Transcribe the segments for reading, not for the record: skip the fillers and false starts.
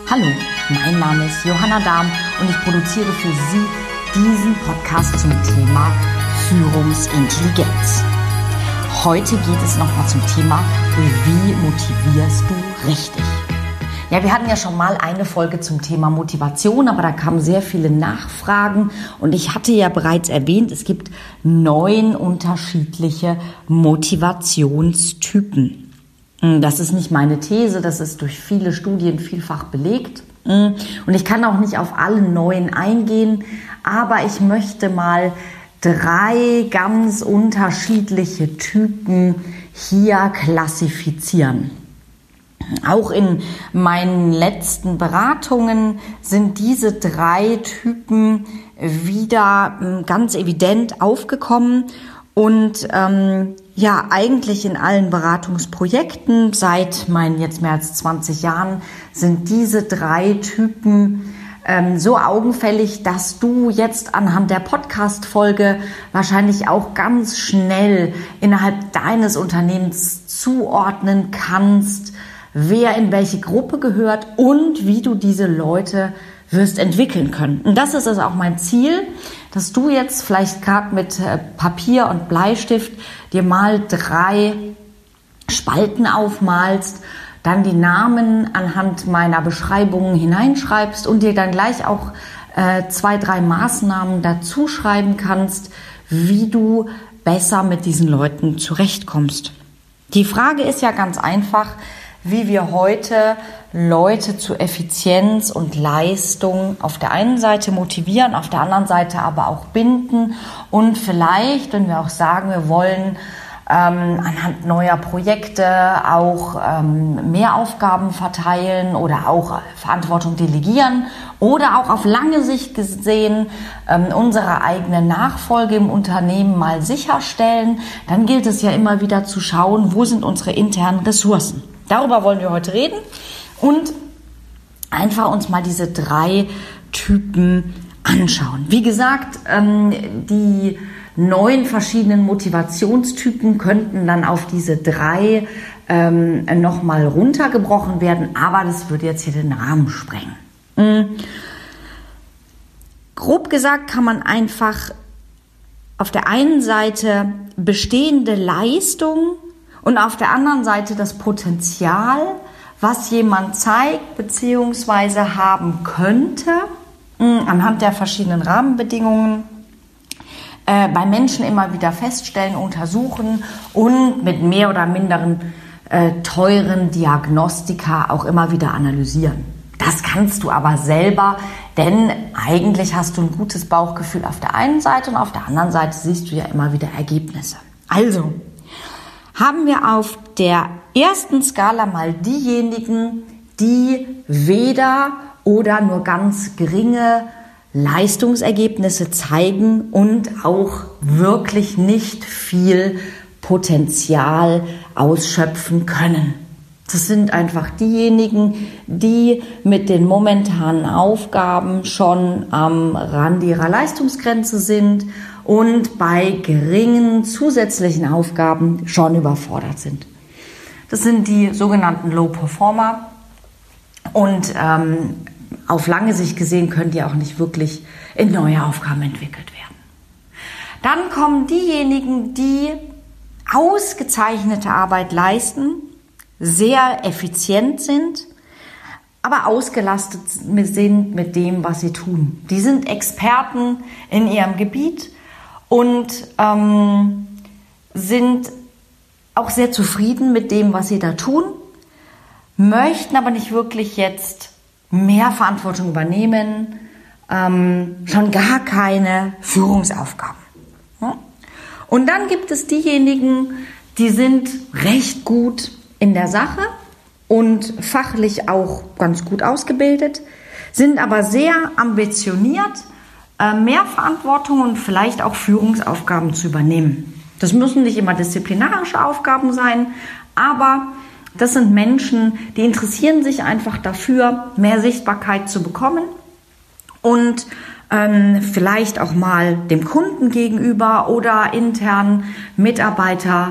Hallo, mein Name ist Johanna Dahm und ich produziere für Sie diesen Podcast zum Thema Führungsintelligenz. Heute geht es nochmal zum Thema, wie motivierst du richtig? Ja, wir hatten ja schon mal eine Folge zum Thema Motivation, aber da kamen sehr viele Nachfragen und ich hatte ja bereits erwähnt, es gibt 9 unterschiedliche Motivationstypen. Das ist nicht meine These, das ist durch viele Studien vielfach belegt. Und ich kann auch nicht auf alle 9 eingehen, aber ich möchte mal 3 ganz unterschiedliche Typen hier klassifizieren. Auch in meinen letzten Beratungen sind diese 3 Typen wieder ganz evident aufgekommen und eigentlich in allen Beratungsprojekten seit meinen jetzt mehr als 20 Jahren sind diese 3 Typen so augenfällig, dass du jetzt anhand der Podcast-Folge wahrscheinlich auch ganz schnell innerhalb deines Unternehmens zuordnen kannst, wer in welche Gruppe gehört und wie du diese Leute wirst entwickeln können. Und das ist also auch mein Ziel, dass du jetzt vielleicht gerade mit Papier und Bleistift dir mal 3 Spalten aufmalst, dann die Namen anhand meiner Beschreibungen hineinschreibst und dir dann gleich auch 2, 3 Maßnahmen dazu schreiben kannst, wie du besser mit diesen Leuten zurechtkommst. Die Frage ist ja ganz einfach, wie wir heute Leute zu Effizienz und Leistung auf der einen Seite motivieren, auf der anderen Seite aber auch binden und vielleicht, wenn wir auch sagen, wir wollen anhand neuer Projekte auch mehr Aufgaben verteilen oder auch Verantwortung delegieren oder auch auf lange Sicht gesehen unsere eigene Nachfolge im Unternehmen mal sicherstellen, dann gilt es ja immer wieder zu schauen, wo sind unsere internen Ressourcen. Darüber wollen wir heute reden und einfach uns mal diese 3 Typen anschauen. Wie gesagt, die 9 verschiedenen Motivationstypen könnten dann auf diese 3 nochmal runtergebrochen werden, aber das würde jetzt hier den Rahmen sprengen. Grob gesagt kann man einfach auf der einen Seite bestehende Leistung und auf der anderen Seite das Potenzial, was jemand zeigt bzw. haben könnte, anhand der verschiedenen Rahmenbedingungen, bei Menschen immer wieder feststellen, untersuchen und mit mehr oder minderen teuren Diagnostika auch immer wieder analysieren. Das kannst du aber selber, denn eigentlich hast du ein gutes Bauchgefühl auf der einen Seite und auf der anderen Seite siehst du ja immer wieder Ergebnisse. Also haben wir auf der ersten Skala mal diejenigen, die weder oder nur ganz geringe Leistungsergebnisse zeigen und auch wirklich nicht viel Potenzial ausschöpfen können. Das sind einfach diejenigen, die mit den momentanen Aufgaben schon am Rand ihrer Leistungsgrenze sind und bei geringen zusätzlichen Aufgaben schon überfordert sind. Das sind die sogenannten Low Performer und auf lange Sicht gesehen können die auch nicht wirklich in neue Aufgaben entwickelt werden. Dann kommen diejenigen, die ausgezeichnete Arbeit leisten, sehr effizient sind, aber ausgelastet sind mit dem, was sie tun. Die sind Experten in ihrem Gebiet und sind auch sehr zufrieden mit dem, was sie da tun, möchten aber nicht wirklich jetzt mehr Verantwortung übernehmen, schon gar keine Führungsaufgaben. Und dann gibt es diejenigen, die sind recht gut in der Sache und fachlich auch ganz gut ausgebildet, sind aber sehr ambitioniert, mehr Verantwortung und vielleicht auch Führungsaufgaben zu übernehmen. Das müssen nicht immer disziplinarische Aufgaben sein, aber das sind Menschen, die interessieren sich einfach dafür, mehr Sichtbarkeit zu bekommen und vielleicht auch mal dem Kunden gegenüber oder internen Mitarbeiter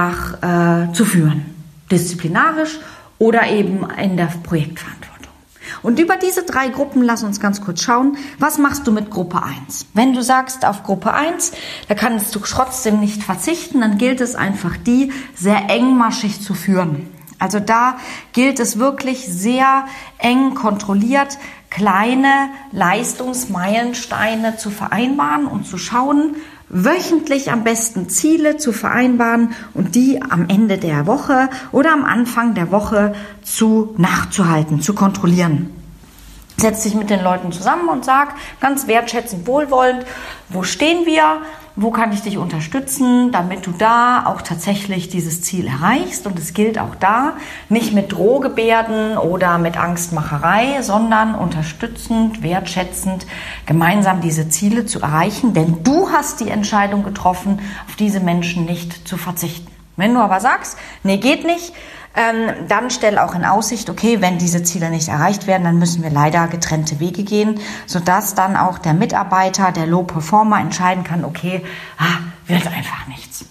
einfach zu führen. Disziplinarisch oder eben in der Projektverantwortung. Und über diese 3 Gruppen, lass uns ganz kurz schauen, was machst du mit Gruppe 1? Wenn du sagst, auf Gruppe 1, da kannst du trotzdem nicht verzichten, dann gilt es einfach, die sehr engmaschig zu führen. Also da gilt es wirklich sehr eng kontrolliert, kleine Leistungsmeilensteine zu vereinbaren und zu schauen, wöchentlich am besten Ziele zu vereinbaren und die am Ende der Woche oder am Anfang der Woche nachzuhalten, zu kontrollieren. Setz dich mit den Leuten zusammen und sag ganz wertschätzend, wohlwollend, wo stehen wir? Wo kann ich dich unterstützen, damit du da auch tatsächlich dieses Ziel erreichst? Und es gilt auch da, nicht mit Drohgebärden oder mit Angstmacherei, sondern unterstützend, wertschätzend, gemeinsam diese Ziele zu erreichen. Denn du hast die Entscheidung getroffen, auf diese Menschen nicht zu verzichten. Wenn du aber sagst, nee, geht nicht, dann stell auch in Aussicht, okay, wenn diese Ziele nicht erreicht werden, dann müssen wir leider getrennte Wege gehen, sodass dann auch der Mitarbeiter, der Low-Performer entscheiden kann, okay, wird einfach nichts.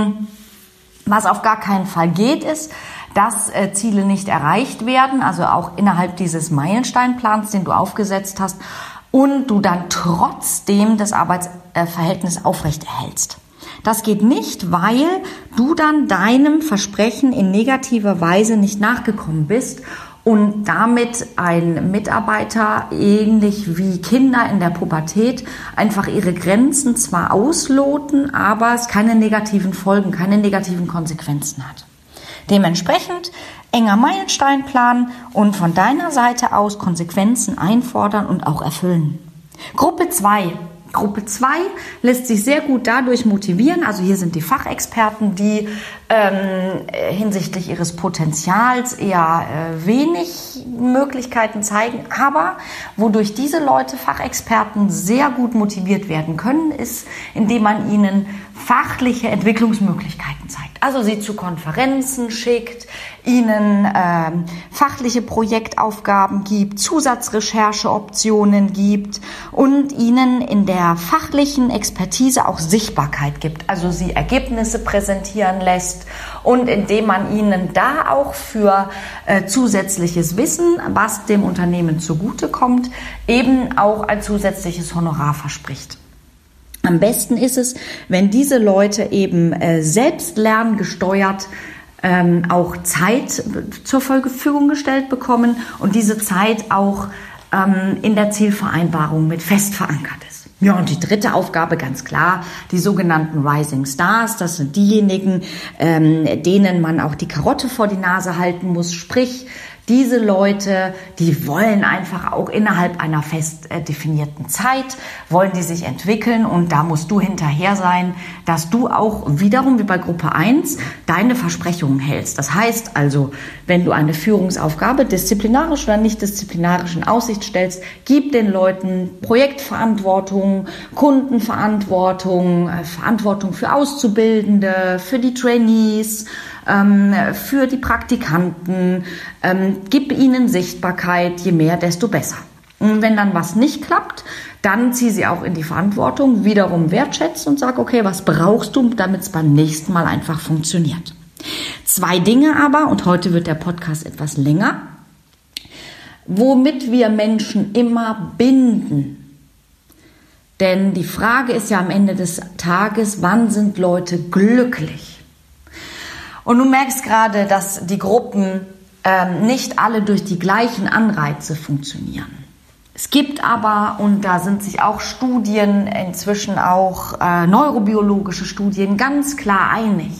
Was auf gar keinen Fall geht, ist, dass Ziele nicht erreicht werden, also auch innerhalb dieses Meilensteinplans, den du aufgesetzt hast, und du dann trotzdem das Arbeitsverhältnis aufrechterhältst. Das geht nicht, weil du dann deinem Versprechen in negativer Weise nicht nachgekommen bist und damit ein Mitarbeiter, ähnlich wie Kinder in der Pubertät, einfach ihre Grenzen zwar ausloten, aber es keine negativen Folgen, keine negativen Konsequenzen hat. Dementsprechend enger Meilensteinplan und von deiner Seite aus Konsequenzen einfordern und auch erfüllen. Gruppe 2 lässt sich sehr gut dadurch motivieren. Also hier sind die Fachexperten, die hinsichtlich ihres Potenzials eher wenig Möglichkeiten zeigen. Aber wodurch diese Leute, Fachexperten, sehr gut motiviert werden können, ist, indem man ihnen fachliche Entwicklungsmöglichkeiten zeigt. Also sie zu Konferenzen schickt, ihnen fachliche Projektaufgaben gibt, Zusatzrechercheoptionen gibt und ihnen in der fachlichen Expertise auch Sichtbarkeit gibt. Also sie Ergebnisse präsentieren lässt und indem man ihnen da auch für zusätzliches Wissen, was dem Unternehmen zugutekommt, eben auch ein zusätzliches Honorar verspricht. Am besten ist es, wenn diese Leute eben selbst lerngesteuert auch Zeit zur Verfügung gestellt bekommen und diese Zeit auch in der Zielvereinbarung mit fest verankert ist. Ja, und die dritte Aufgabe, ganz klar, die sogenannten Rising Stars, das sind diejenigen, denen man auch die Karotte vor die Nase halten muss, sprich, diese Leute, die wollen einfach auch innerhalb einer fest definierten Zeit, wollen die sich entwickeln und da musst du hinterher sein, dass du auch wiederum wie bei Gruppe 1 deine Versprechungen hältst. Das heißt also, wenn du eine Führungsaufgabe disziplinarisch oder nicht disziplinarisch in Aussicht stellst, gib den Leuten Projektverantwortung, Kundenverantwortung, Verantwortung für Auszubildende, für die Trainees, für die Praktikanten, gib ihnen Sichtbarkeit, je mehr, desto besser. Und wenn dann was nicht klappt, dann zieh sie auch in die Verantwortung, wiederum wertschätzen und sag, okay, was brauchst du, damit es beim nächsten Mal einfach funktioniert. 2 Dinge aber, und heute wird der Podcast etwas länger, womit wir Menschen immer binden. Denn die Frage ist ja am Ende des Tages, wann sind Leute glücklich? Und du merkst gerade, dass die Gruppen nicht alle durch die gleichen Anreize funktionieren. Es gibt aber, und da sind sich auch Studien, inzwischen auch neurobiologische Studien, ganz klar einig.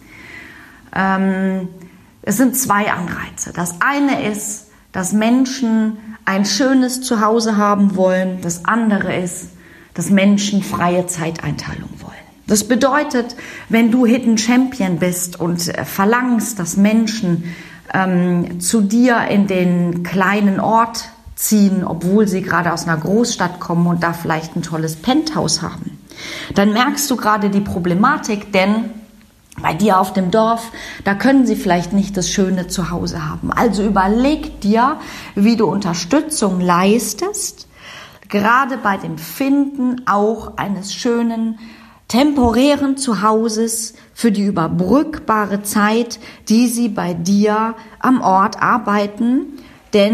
Es sind 2 Anreize. Das eine ist, dass Menschen ein schönes Zuhause haben wollen. Das andere ist, dass Menschen freie Zeiteinteilung wollen. Das bedeutet, wenn du Hidden Champion bist und verlangst, dass Menschen zu dir in den kleinen Ort ziehen, obwohl sie gerade aus einer Großstadt kommen und da vielleicht ein tolles Penthouse haben, dann merkst du gerade die Problematik, denn bei dir auf dem Dorf, da können sie vielleicht nicht das schöne Zuhause haben. Also überleg dir, wie du Unterstützung leistest, gerade bei dem Finden auch eines schönen, temporären Zuhauses für die überbrückbare Zeit, die sie bei dir am Ort arbeiten. Denn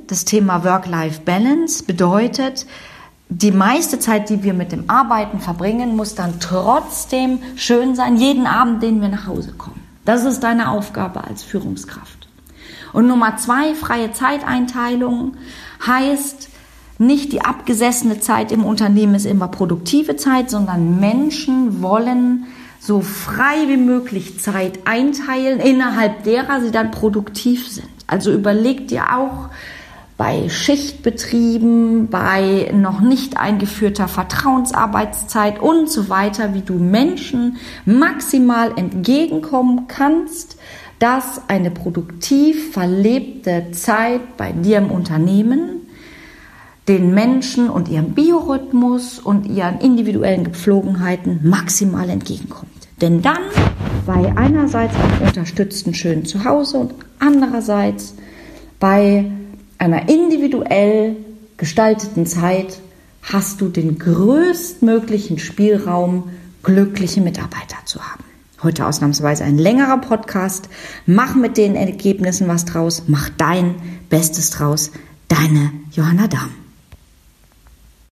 das Thema Work-Life-Balance bedeutet, die meiste Zeit, die wir mit dem Arbeiten verbringen, muss dann trotzdem schön sein, jeden Abend, den wir nach Hause kommen. Das ist deine Aufgabe als Führungskraft. Und Nummer 2, freie Zeiteinteilung heißt, nicht die abgesessene Zeit im Unternehmen ist immer produktive Zeit, sondern Menschen wollen so frei wie möglich Zeit einteilen, innerhalb derer sie dann produktiv sind. Also überleg dir auch bei Schichtbetrieben, bei noch nicht eingeführter Vertrauensarbeitszeit und so weiter, wie du Menschen maximal entgegenkommen kannst, dass eine produktiv verlebte Zeit bei dir im Unternehmen den Menschen und ihrem Biorhythmus und ihren individuellen Gepflogenheiten maximal entgegenkommt. Denn dann, bei einerseits einem unterstützten schönen Zuhause und andererseits bei einer individuell gestalteten Zeit hast du den größtmöglichen Spielraum, glückliche Mitarbeiter zu haben. Heute ausnahmsweise ein längerer Podcast. Mach mit den Ergebnissen was draus. Mach dein Bestes draus. Deine Johanna Dahm.